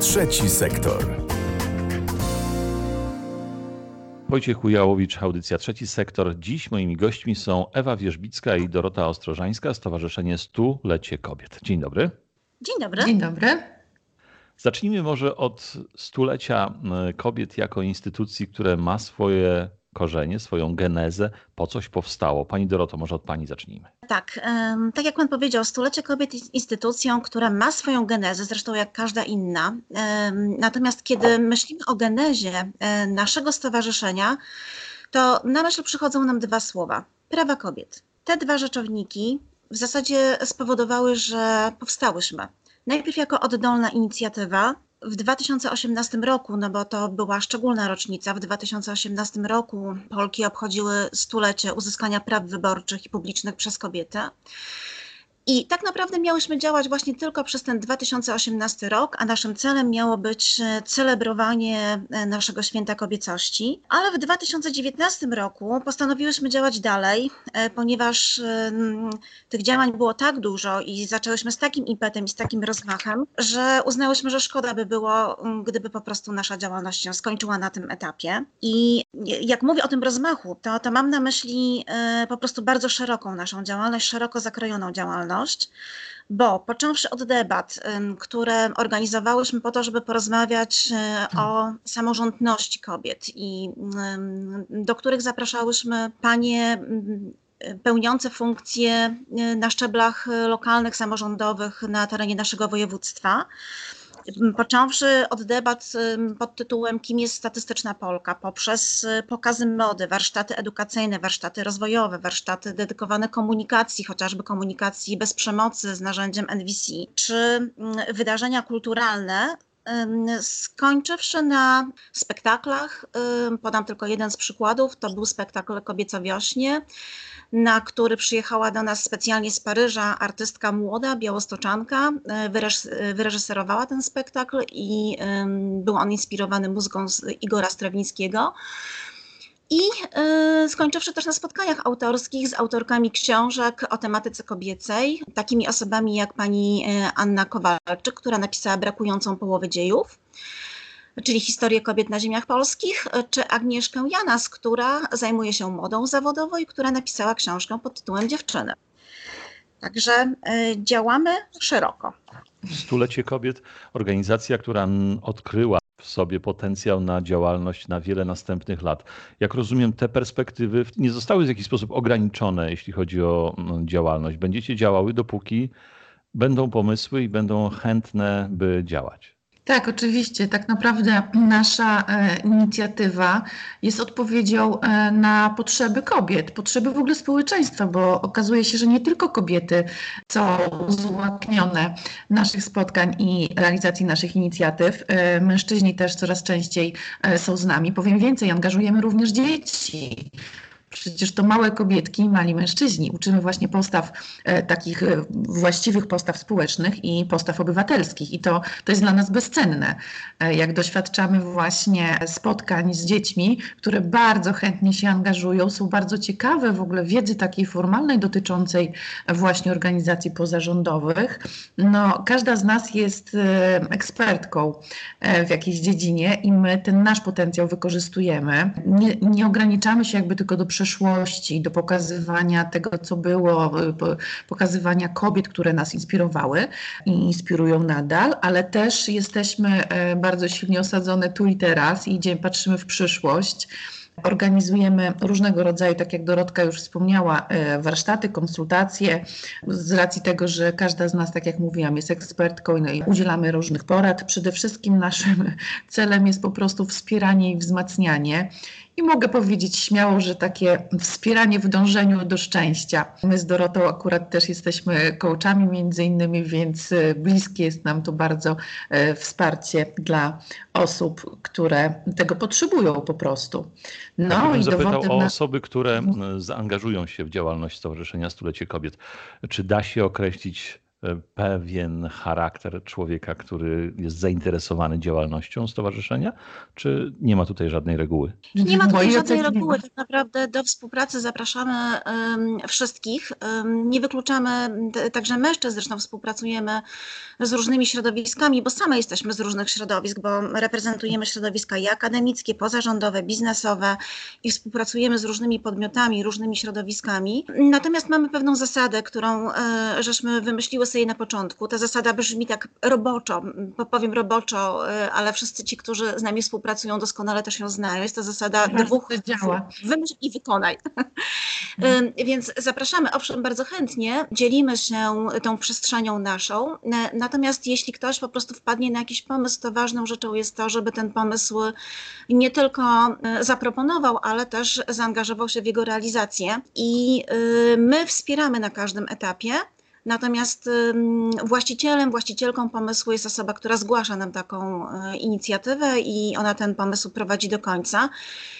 Trzeci sektor. Wojciech Ujałowicz, audycja Trzeci Sektor. Dziś moimi gośćmi są Ewa Wierzbicka i Dorota Ostrożańska, Stowarzyszenie Stulecie Kobiet. Dzień dobry. Dzień dobry. Dzień dobry. Zacznijmy może od Stulecia Kobiet jako instytucji, które ma swoje korzenie, swoją genezę, po coś powstało. Pani Doroto, może od Pani zacznijmy. Tak, tak jak Pan powiedział, Stulecie Kobiet jest instytucją, która ma swoją genezę, zresztą jak każda inna. Natomiast kiedy myślimy o genezie naszego stowarzyszenia, to na myśl przychodzą nam dwa słowa. Prawa kobiet. Te dwa rzeczowniki w zasadzie spowodowały, że powstałyśmy. Najpierw jako oddolna inicjatywa. W 2018 roku, no bo to była szczególna rocznica, w 2018 roku Polki obchodziły stulecie uzyskania praw wyborczych i publicznych przez kobiety. I tak naprawdę miałyśmy działać właśnie tylko przez ten 2018 rok, a naszym celem miało być celebrowanie naszego Święta Kobiecości. Ale w 2019 roku postanowiłyśmy działać dalej, ponieważ tych działań było tak dużo i zaczęłyśmy z takim impetem i z takim rozmachem, że uznałyśmy, że szkoda by było, gdyby po prostu nasza działalność się skończyła na tym etapie. I jak mówię o tym rozmachu, to mam na myśli po prostu bardzo szeroką naszą działalność, szeroko zakrojoną działalność. Bo począwszy od debat, które organizowałyśmy po to, żeby porozmawiać o samorządności kobiet i do których zapraszałyśmy panie pełniące funkcje na szczeblach lokalnych, samorządowych na terenie naszego województwa. Począwszy od debat pod tytułem Kim jest statystyczna Polka, poprzez pokazy mody, warsztaty edukacyjne, warsztaty rozwojowe, warsztaty dedykowane komunikacji, chociażby komunikacji bez przemocy z narzędziem NVC, czy wydarzenia kulturalne, skończywszy na spektaklach. Podam tylko jeden z przykładów, to był spektakl Kobieco-wiośnie, na który przyjechała do nas specjalnie z Paryża artystka młoda, białostoczanka, wyreżyserowała ten spektakl i był on inspirowany muzyką z Igora Strawnickiego. I skończywszy też na spotkaniach autorskich z autorkami książek o tematyce kobiecej, takimi osobami jak pani Anna Kowalczyk, która napisała Brakującą połowę dziejów, czyli historię kobiet na ziemiach polskich, czy Agnieszkę Janas, która zajmuje się modą zawodowo i która napisała książkę pod tytułem Dziewczyny. Także działamy szeroko. Stulecie Kobiet, organizacja, która odkryła w sobie potencjał na działalność na wiele następnych lat. Jak rozumiem, te perspektywy nie zostały w jakiś sposób ograniczone, jeśli chodzi o działalność. Będziecie działały, dopóki będą pomysły i będą chętne, by działać. Tak, oczywiście. Tak naprawdę nasza inicjatywa jest odpowiedzią na potrzeby kobiet, potrzeby w ogóle społeczeństwa, bo okazuje się, że nie tylko kobiety są uzłapnione naszych spotkań i realizacji naszych inicjatyw. Mężczyźni też coraz częściej są z nami. Powiem więcej, angażujemy również dzieci. Przecież to małe kobietki, mali mężczyźni. Uczymy właśnie postaw, takich właściwych postaw społecznych i postaw obywatelskich. I to jest dla nas bezcenne. Jak doświadczamy właśnie spotkań z dziećmi, które bardzo chętnie się angażują, są bardzo ciekawe w ogóle wiedzy takiej formalnej dotyczącej właśnie organizacji pozarządowych. No, każda z nas jest ekspertką w jakiejś dziedzinie i my ten nasz potencjał wykorzystujemy. Nie ograniczamy się jakby tylko do przeszłości, do pokazywania tego, co było, pokazywania kobiet, które nas inspirowały i inspirują nadal, ale też jesteśmy bardzo silnie osadzone tu i teraz i patrzymy w przyszłość. Organizujemy różnego rodzaju, tak jak Dorotka już wspomniała, warsztaty, konsultacje. Z racji tego, że każda z nas, tak jak mówiłam, jest ekspertką i udzielamy różnych porad. Przede wszystkim naszym celem jest po prostu wspieranie i wzmacnianie. I mogę powiedzieć śmiało, że takie wspieranie w dążeniu do szczęścia. My z Dorotą akurat też jesteśmy coachami między innymi, więc bliskie jest nam to bardzo wsparcie dla osób, które tego potrzebują po prostu. No i zapytał o osoby, które zaangażują się w działalność Stowarzyszenia Stulecie Kobiet. Czy da się określić pewien charakter człowieka, który jest zainteresowany działalnością stowarzyszenia, czy nie ma tutaj żadnej reguły? Nie ma tutaj żadnej reguły. Tak naprawdę do współpracy zapraszamy wszystkich. Nie wykluczamy także mężczyzn, zresztą współpracujemy z różnymi środowiskami, bo same jesteśmy z różnych środowisk, bo reprezentujemy środowiska i akademickie, pozarządowe, biznesowe i współpracujemy z różnymi podmiotami, różnymi środowiskami. Natomiast mamy pewną zasadę, którą żeśmy wymyśliły sobie na początku. Ta zasada brzmi tak roboczo, powiem roboczo, ale wszyscy ci, którzy z nami współpracują, doskonale też ją znają. Jest to zasada dwóch: wymyśl i wykonaj. Więc zapraszamy, owszem, bardzo chętnie, dzielimy się tą przestrzenią naszą, natomiast jeśli ktoś po prostu wpadnie na jakiś pomysł, to ważną rzeczą jest to, żeby ten pomysł nie tylko zaproponował, ale też zaangażował się w jego realizację i my wspieramy na każdym etapie. Natomiast właścicielką pomysłu jest osoba, która zgłasza nam taką inicjatywę i ona ten pomysł prowadzi do końca.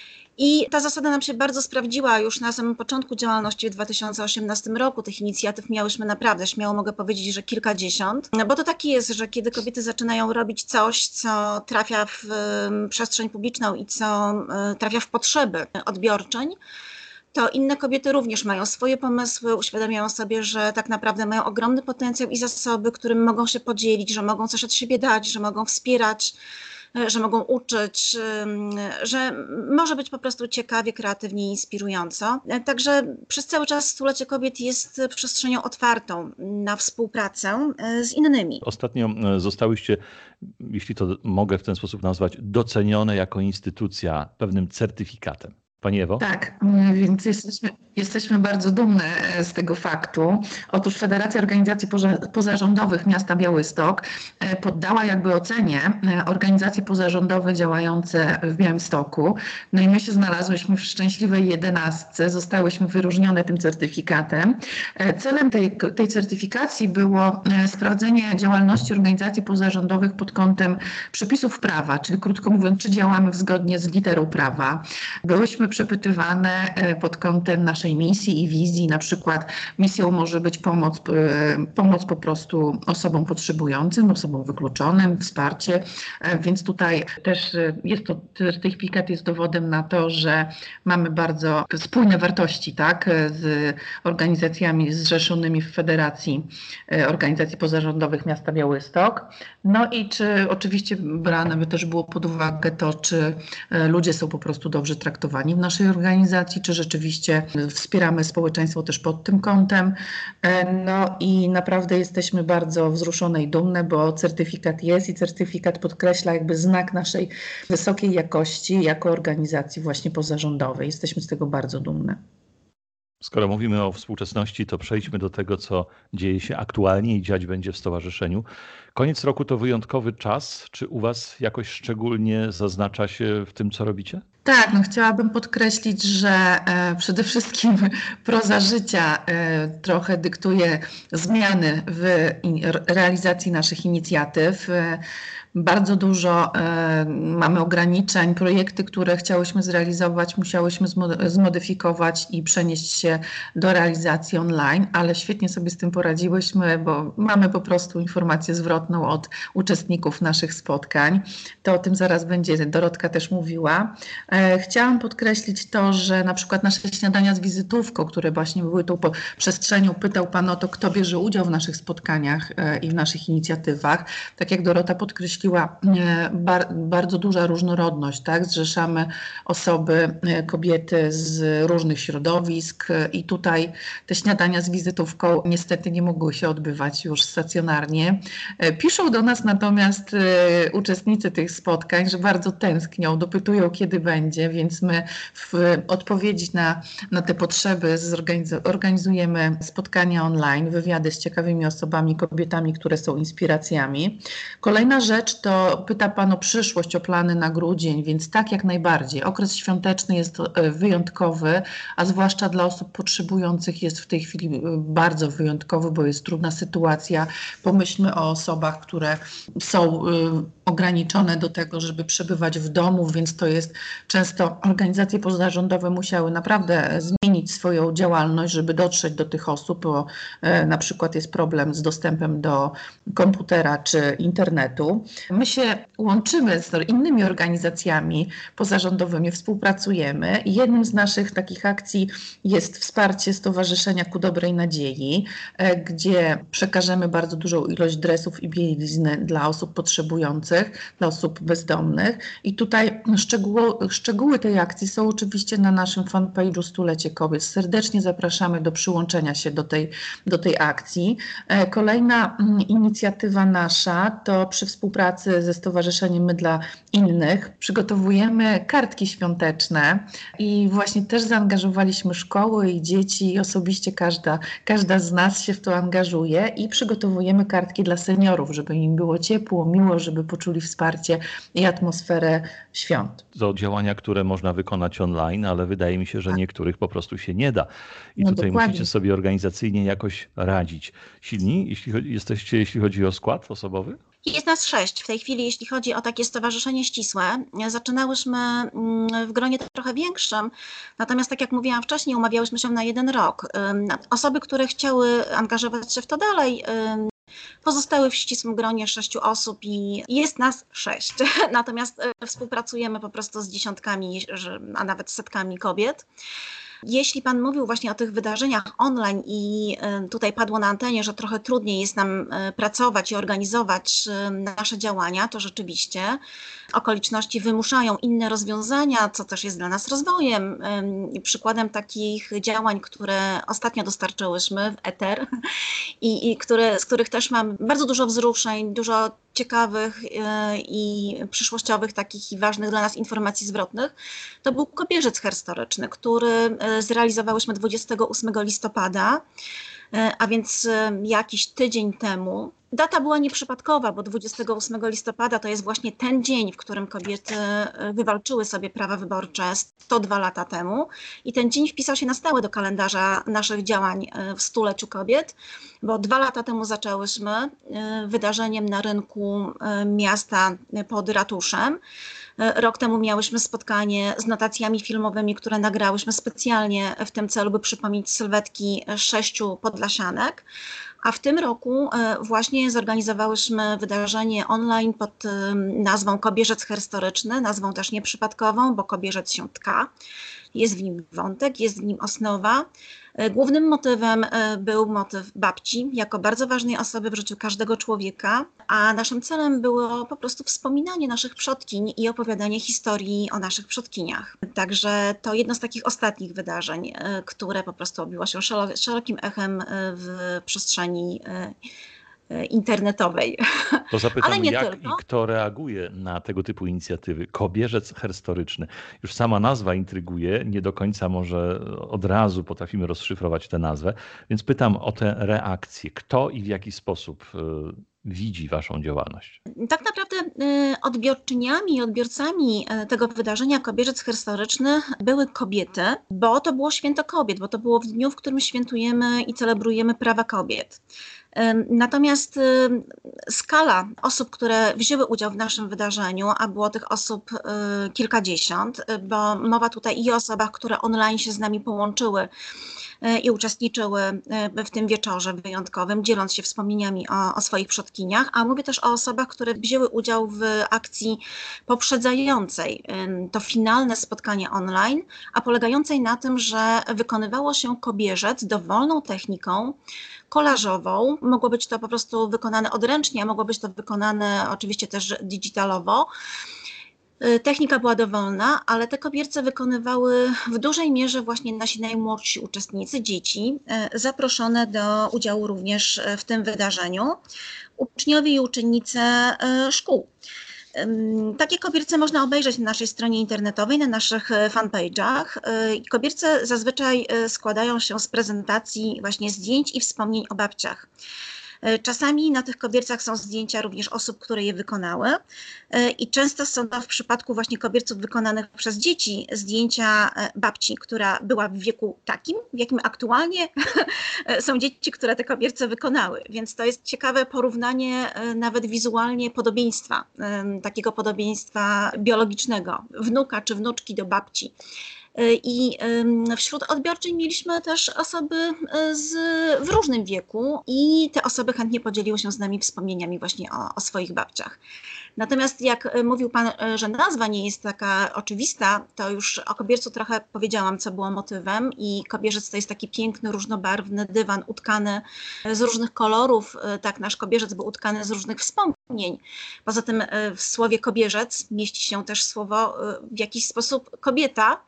I ta zasada nam się bardzo sprawdziła już na samym początku działalności w 2018 roku. Tych inicjatyw miałyśmy naprawdę, śmiało mogę powiedzieć, że kilkadziesiąt. Bo to tak jest, że kiedy kobiety zaczynają robić coś, co trafia w przestrzeń publiczną i co trafia w potrzeby odbiorczyń, to inne kobiety również mają swoje pomysły, uświadamiają sobie, że tak naprawdę mają ogromny potencjał i zasoby, którym mogą się podzielić, że mogą coś od siebie dać, że mogą wspierać, że mogą uczyć, że może być po prostu ciekawie, kreatywnie i inspirująco. Także przez cały czas Stulecie Kobiet jest przestrzenią otwartą na współpracę z innymi. Ostatnio zostałyście, jeśli to mogę w ten sposób nazwać, docenione jako instytucja pewnym certyfikatem. Pani Ewo? Tak, więc jesteśmy bardzo dumne z tego faktu. Otóż Federacja Organizacji Pozarządowych Miasta Białystok poddała jakby ocenie organizacje pozarządowe działające w Białymstoku. No i my się znalazłyśmy w szczęśliwej 11, zostałyśmy wyróżnione tym certyfikatem. Celem tej certyfikacji było sprawdzenie działalności organizacji pozarządowych pod kątem przepisów prawa, czyli krótko mówiąc, czy działamy zgodnie z literą prawa. Byłyśmy przepytywane pod kątem naszej misji i wizji. Na przykład misją może być pomoc po prostu osobom potrzebującym, osobom wykluczonym, wsparcie. Więc tutaj też certyfikat jest dowodem na to, że mamy bardzo spójne wartości, tak, z organizacjami zrzeszonymi w Federacji Organizacji Pozarządowych Miasta Białystok. No i czy oczywiście brane by też było pod uwagę to, czy ludzie są po prostu dobrze traktowani w naszej organizacji, czy rzeczywiście wspieramy społeczeństwo też pod tym kątem. No i naprawdę jesteśmy bardzo wzruszone i dumne, bo certyfikat jest i certyfikat podkreśla jakby znak naszej wysokiej jakości jako organizacji właśnie pozarządowej. Jesteśmy z tego bardzo dumne. Skoro mówimy o współczesności, to przejdźmy do tego, co dzieje się aktualnie i dziać będzie w stowarzyszeniu. Koniec roku to wyjątkowy czas. Czy u Was jakoś szczególnie zaznacza się w tym, co robicie? Tak, no chciałabym podkreślić, że przede wszystkim proza życia trochę dyktuje zmiany w realizacji naszych inicjatyw. Bardzo dużo mamy ograniczeń. Projekty, które chciałyśmy zrealizować, musiałyśmy zmodyfikować i przenieść się do realizacji online, ale świetnie sobie z tym poradziłyśmy, bo mamy po prostu informację zwrotną od uczestników naszych spotkań. To o tym zaraz będzie Dorotka też mówiła. Chciałam podkreślić to, że na przykład nasze śniadania z wizytówką, które właśnie były tą przestrzenią, pytał Pan o to, kto bierze udział w naszych spotkaniach i w naszych inicjatywach. Tak jak Dorota podkreśliła, bardzo duża różnorodność, tak? Zrzeszamy osoby, kobiety z różnych środowisk i tutaj te śniadania z wizytówką niestety nie mogły się odbywać już stacjonarnie. Piszą do nas natomiast uczestnicy tych spotkań, że bardzo tęsknią, dopytują, kiedy będzie, więc my w odpowiedzi na te potrzeby organizujemy spotkania online, wywiady z ciekawymi osobami, kobietami, które są inspiracjami. Kolejna rzecz to pyta Pan o przyszłość, o plany na grudzień, więc tak, jak najbardziej. Okres świąteczny jest wyjątkowy, a zwłaszcza dla osób potrzebujących jest w tej chwili bardzo wyjątkowy, bo jest trudna sytuacja. Pomyślmy o osobach, które są ograniczone do tego, żeby przebywać w domu, więc to jest często organizacje pozarządowe musiały naprawdę zmienić zmienić swoją działalność, żeby dotrzeć do tych osób, bo na przykład jest problem z dostępem do komputera czy internetu. My się łączymy z innymi organizacjami pozarządowymi, współpracujemy i jednym z naszych takich akcji jest wsparcie Stowarzyszenia Ku Dobrej Nadziei, gdzie przekażemy bardzo dużą ilość dresów i bielizny dla osób potrzebujących, dla osób bezdomnych. I tutaj szczegóły tej akcji są oczywiście na naszym fanpage'u Stulecie Kobiet. Serdecznie zapraszamy do przyłączenia się do tej akcji. Kolejna inicjatywa nasza to przy współpracy ze Stowarzyszeniem My dla Innych przygotowujemy kartki świąteczne i właśnie też zaangażowaliśmy szkoły i dzieci i osobiście każda z nas się w to angażuje i przygotowujemy kartki dla seniorów, żeby im było ciepło, miło, żeby poczuli wsparcie i atmosferę świąt. To działania, które można wykonać online, ale wydaje mi się, że niektórych po prostu się nie da. I No tutaj dokładnie. musicie sobie organizacyjnie jakoś radzić. Silni jesteście, jeśli chodzi o skład osobowy? Jest nas 6 w tej chwili, jeśli chodzi o takie stowarzyszenie ścisłe. Zaczynałyśmy w gronie trochę większym, natomiast tak jak mówiłam wcześniej, umawiałyśmy się na 1 rok. Osoby, które chciały angażować się w to dalej, pozostały w ścisłym gronie 6 osób i jest nas 6. Natomiast współpracujemy po prostu z dziesiątkami, a nawet setkami kobiet. Jeśli Pan mówił właśnie o tych wydarzeniach online i tutaj padło na antenie, że trochę trudniej jest nam pracować i organizować nasze działania, to rzeczywiście okoliczności wymuszają inne rozwiązania, co też jest dla nas rozwojem. Przykładem takich działań, które ostatnio dostarczyłyśmy w eter i z których też mam bardzo dużo wzruszeń, dużo ciekawych i przyszłościowych, takich i ważnych dla nas informacji zwrotnych, to był kobierzec historyczny, który zrealizowałyśmy 28 listopada, a więc jakiś tydzień temu. Data była nieprzypadkowa, bo 28 listopada to jest właśnie ten dzień, w którym kobiety wywalczyły sobie prawa wyborcze 102 lata temu i ten dzień wpisał się na stałe do kalendarza naszych działań w Stuleciu Kobiet, bo 2 lata temu zaczęłyśmy wydarzeniem na rynku miasta pod ratuszem. Rok temu miałyśmy spotkanie z notacjami filmowymi, które nagrałyśmy specjalnie w tym celu, by przypomnieć sylwetki 6 podlasianek. A w tym roku właśnie zorganizowałyśmy wydarzenie online pod nazwą Kobierzec historyczny, nazwą też nieprzypadkową, bo kobierzec się tka. Jest w nim wątek, jest w nim osnowa. Głównym motywem był motyw babci, jako bardzo ważnej osoby w życiu każdego człowieka, a naszym celem było po prostu wspominanie naszych przodkiń i opowiadanie historii o naszych przodkiniach. Także to jedno z takich ostatnich wydarzeń, które po prostu obiło się szerokim echem w przestrzeni internetowej. To zapytam, Ale nie jak tylko. i kto reaguje na tego typu inicjatywy? Kobierzec historyczny. Już sama nazwa intryguje, nie do końca może od razu potrafimy rozszyfrować tę nazwę, więc pytam o te reakcje. Kto i w jaki sposób widzi waszą działalność? Tak naprawdę odbiorczyniami i odbiorcami tego wydarzenia Kobierzec historyczny były kobiety, bo to było święto kobiet, bo to było w dniu, w którym świętujemy i celebrujemy prawa kobiet. Natomiast skala osób, które wzięły udział w naszym wydarzeniu, a było tych osób kilkadziesiąt, bo mowa tutaj i o osobach, które online się z nami połączyły i uczestniczyły w tym wieczorze wyjątkowym, dzieląc się wspomnieniami o swoich przodkiniach, a mówię też o osobach, które wzięły udział w akcji poprzedzającej to finalne spotkanie online, a polegającej na tym, że wykonywało się kobierzec dowolną techniką kolażową. Mogło być to po prostu wykonane odręcznie, a mogło być to wykonane oczywiście też digitalowo. Technika była dowolna, ale te kobierce wykonywały w dużej mierze właśnie nasi najmłodsi uczestnicy, dzieci, zaproszone do udziału również w tym wydarzeniu, uczniowie i uczennice szkół. Takie kobierce można obejrzeć na naszej stronie internetowej, na naszych fanpage'ach. Kobierce zazwyczaj składają się z prezentacji właśnie zdjęć i wspomnień o babciach. Czasami na tych kobiercach są zdjęcia również osób, które je wykonały i często są to w przypadku właśnie kobierców wykonanych przez dzieci zdjęcia babci, która była w wieku takim, w jakim aktualnie są dzieci, które te kobierce wykonały. Więc to jest ciekawe porównanie nawet wizualnie podobieństwa, takiego podobieństwa biologicznego, wnuka czy wnuczki do babci. I wśród odbiorczyń mieliśmy też osoby w różnym wieku i te osoby chętnie podzieliły się z nami wspomnieniami właśnie o swoich babciach. Natomiast jak mówił Pan, że nazwa nie jest taka oczywista, to już o kobiercu trochę powiedziałam, co było motywem i kobierzec to jest taki piękny, różnobarwny dywan utkany z różnych kolorów. Tak, nasz kobierzec był utkany z różnych wspomnień. Poza tym w słowie kobierzec mieści się też słowo w jakiś sposób kobieta,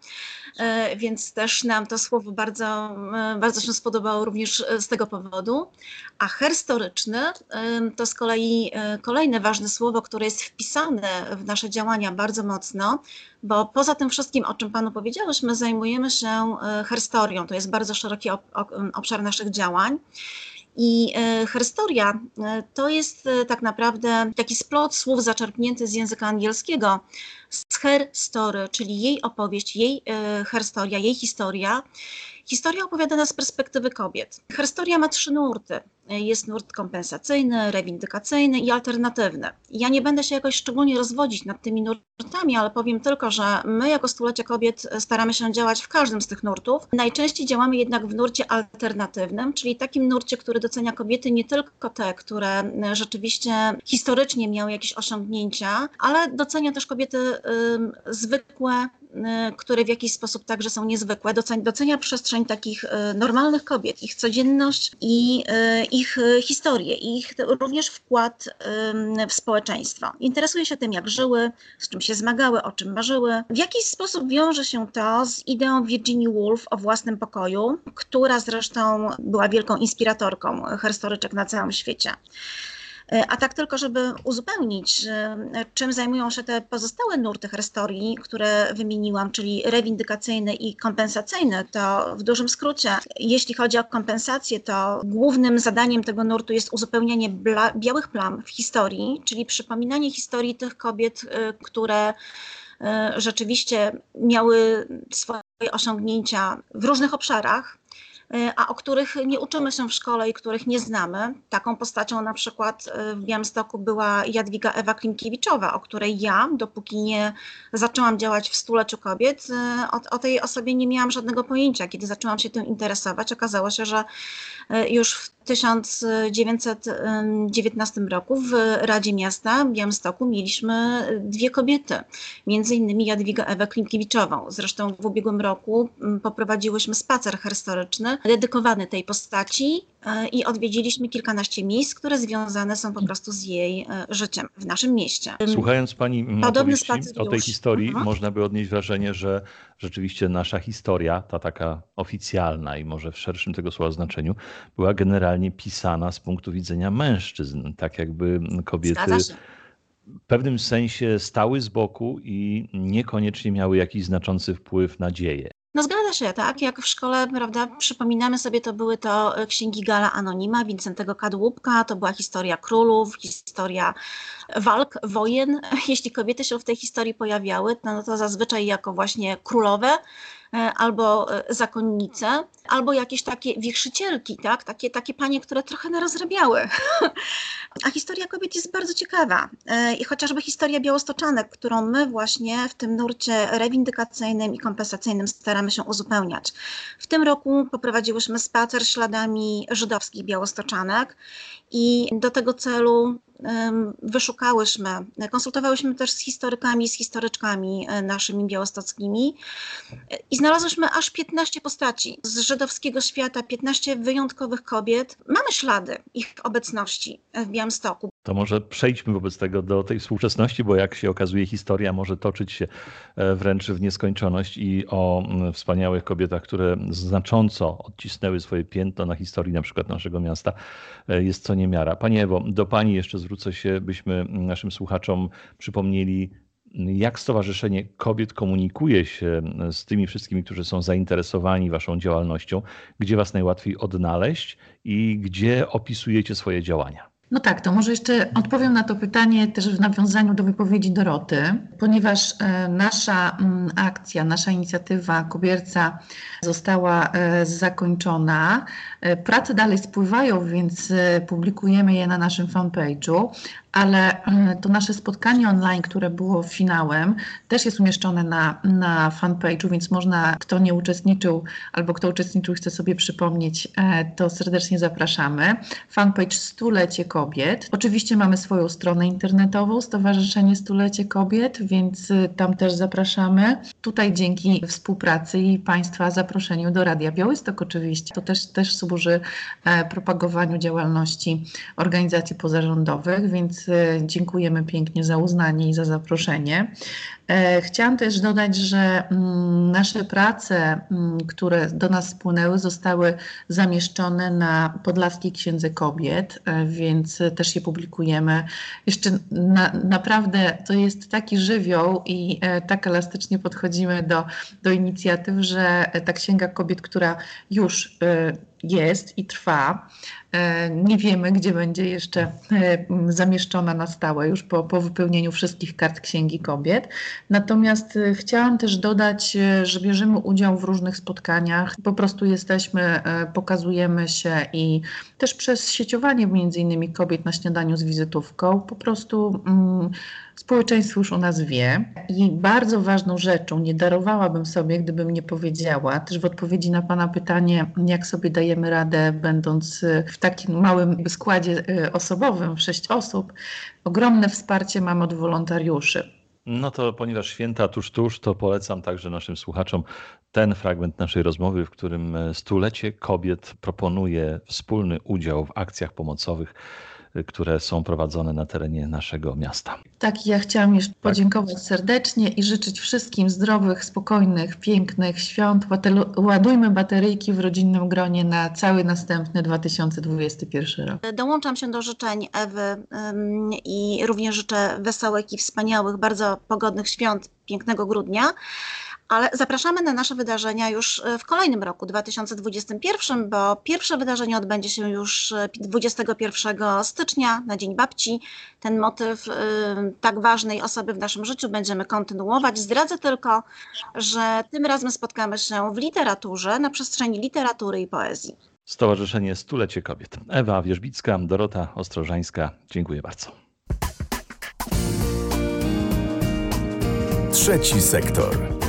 więc też nam to słowo bardzo się spodobało również z tego powodu. A herstoryczny to z kolei kolejne ważne słowo, które jest wpisane w nasze działania bardzo mocno, bo poza tym wszystkim, o czym Panu powiedziałyśmy, zajmujemy się herstorią. To jest bardzo szeroki obszar naszych działań. I herstoria to jest tak naprawdę taki splot słów zaczerpnięty z języka angielskiego, z her story, czyli jej opowieść, jej herstoria, jej historia. Historia opowiadana z perspektywy kobiet. Herstoria ma 3 nurty. Jest nurt kompensacyjny, rewindykacyjny i alternatywny. Ja nie będę się jakoś szczególnie rozwodzić nad tymi nurtami, ale powiem tylko, że my jako Stulecie Kobiet staramy się działać w każdym z tych nurtów. Najczęściej działamy jednak w nurcie alternatywnym, czyli takim nurcie, który docenia kobiety nie tylko te, które rzeczywiście historycznie miały jakieś osiągnięcia, ale docenia też kobiety zwykłe, które w jakiś sposób także są niezwykłe. Docenia przestrzeń takich normalnych kobiet, ich codzienność i ich historię, ich również wkład w społeczeństwo. Interesuje się tym, jak żyły, z czym się zmagały, o czym marzyły. W jakiś sposób wiąże się to z ideą Virginia Woolf o własnym pokoju, która zresztą była wielką inspiratorką herstoryczek na całym świecie. A tak tylko, żeby uzupełnić, czym zajmują się te pozostałe nurty herstorii, które wymieniłam, czyli rewindykacyjny i kompensacyjny, to w dużym skrócie, jeśli chodzi o kompensację, to głównym zadaniem tego nurtu jest uzupełnianie białych plam w historii, czyli przypominanie historii tych kobiet, które rzeczywiście miały swoje osiągnięcia w różnych obszarach, a o których nie uczymy się w szkole i których nie znamy. Taką postacią na przykład w Białymstoku była Jadwiga Ewa Klimkiewiczowa, o której ja, dopóki nie zaczęłam działać w Stuleciu Kobiet, o tej osobie nie miałam żadnego pojęcia. Kiedy zaczęłam się tym interesować, okazało się, że już w 1919 roku w Radzie Miasta w Białymstoku mieliśmy 2 kobiety, między innymi Jadwigę Ewę Klimkiewiczową. Zresztą w ubiegłym roku poprowadziłyśmy spacer historyczny dedykowany tej postaci i odwiedziliśmy kilkanaście miejsc, które związane są po prostu z jej życiem w naszym mieście. Słuchając Pani opowieści o tej historii, można by odnieść wrażenie, że rzeczywiście nasza historia, ta taka oficjalna i może w szerszym tego słowa znaczeniu, była generalnie pisana z punktu widzenia mężczyzn. Tak jakby kobiety w pewnym sensie stały z boku i niekoniecznie miały jakiś znaczący wpływ na dzieje. No zgadza się, tak? Jak w szkole, prawda, przypominamy sobie, to były to księgi Gala Anonima, Wincentego Kadłubka, to była historia królów, historia walk, wojen. Jeśli kobiety się w tej historii pojawiały, no to zazwyczaj jako właśnie królowe, albo zakonnice, albo jakieś takie wichrzycielki, tak? Takie panie, które trochę narozrabiały. A historia kobiet jest bardzo ciekawa. I chociażby historia białostoczanek, którą my właśnie w tym nurcie rewindykacyjnym i kompensacyjnym staramy się uzupełniać. W tym roku poprowadziłyśmy spacer śladami żydowskich białostoczanek i do tego celu konsultowałyśmy też z historykami, z historyczkami naszymi białostockimi i znalazłyśmy aż 15 postaci z żydowskiego świata, 15 wyjątkowych kobiet. Mamy ślady ich obecności w Białymstoku. To może przejdźmy wobec tego do tej współczesności, bo jak się okazuje, historia może toczyć się wręcz w nieskończoność i o wspaniałych kobietach, które znacząco odcisnęły swoje piętno na historii na przykład naszego miasta, jest co niemiara. Pani Ewo, do Pani jeszcze zwrócę się, byśmy naszym słuchaczom przypomnieli, jak Stowarzyszenie Kobiet komunikuje się z tymi wszystkimi, którzy są zainteresowani Waszą działalnością, gdzie Was najłatwiej odnaleźć i gdzie opisujecie swoje działania? No tak, to może jeszcze odpowiem na to pytanie też w nawiązaniu do wypowiedzi Doroty, ponieważ nasza akcja, nasza inicjatywa kobierca została zakończona. Prace dalej spływają, więc publikujemy je na naszym fanpage'u, ale to nasze spotkanie online, które było finałem, też jest umieszczone na fanpage'u, więc można, kto nie uczestniczył albo kto uczestniczył, chce sobie przypomnieć, to serdecznie zapraszamy. Fanpage Stulecie Kobiet. Oczywiście mamy swoją stronę internetową, Stowarzyszenie Stulecie Kobiet, więc tam też zapraszamy. Tutaj dzięki współpracy i Państwa zaproszeniu do Radia Białystok oczywiście, to też służy propagowaniu działalności organizacji pozarządowych, więc dziękujemy pięknie za uznanie i za zaproszenie. Chciałam też dodać, że nasze prace, które do nas spłynęły, zostały zamieszczone na Podlaskiej Księdze Kobiet, więc też je publikujemy. Jeszcze naprawdę to jest taki żywioł i tak elastycznie podchodzimy do inicjatyw, że ta Księga Kobiet, która już jest i trwa, nie wiemy, gdzie będzie jeszcze zamieszczona na stałe już po wypełnieniu wszystkich kart Księgi Kobiet. Natomiast chciałam też dodać, że bierzemy udział w różnych spotkaniach. Po prostu jesteśmy, pokazujemy się i też przez sieciowanie między innymi kobiet na śniadaniu z wizytówką po prostu społeczeństwo już o nas wie. I bardzo ważną rzeczą, nie darowałabym sobie, gdybym nie powiedziała, też w odpowiedzi na Pana pytanie, jak sobie dajemy radę, będąc w takim małym składzie osobowym, 6 osób, ogromne wsparcie mamy od wolontariuszy. No to ponieważ święta tuż, to polecam także naszym słuchaczom ten fragment naszej rozmowy, w którym Stulecie Kobiet proponuje wspólny udział w akcjach pomocowych, które są prowadzone na terenie naszego miasta. Tak, ja chciałam jeszcze podziękować serdecznie i życzyć wszystkim zdrowych, spokojnych, pięknych świąt. Ładujmy bateryjki w rodzinnym gronie na cały następny 2021 rok. Dołączam się do życzeń Ewy i również życzę wesołych i wspaniałych, bardzo pogodnych świąt, pięknego grudnia. Ale zapraszamy na nasze wydarzenia już w kolejnym roku, 2021, bo pierwsze wydarzenie odbędzie się już 21 stycznia na Dzień Babci. Ten motyw tak ważnej osoby w naszym życiu będziemy kontynuować. Zdradzę tylko, że tym razem spotkamy się w literaturze, na przestrzeni literatury i poezji. Stowarzyszenie Stulecie Kobiet. Ewa Wierzbicka, Dorota Ostrożańska. Dziękuję bardzo. Trzeci sektor.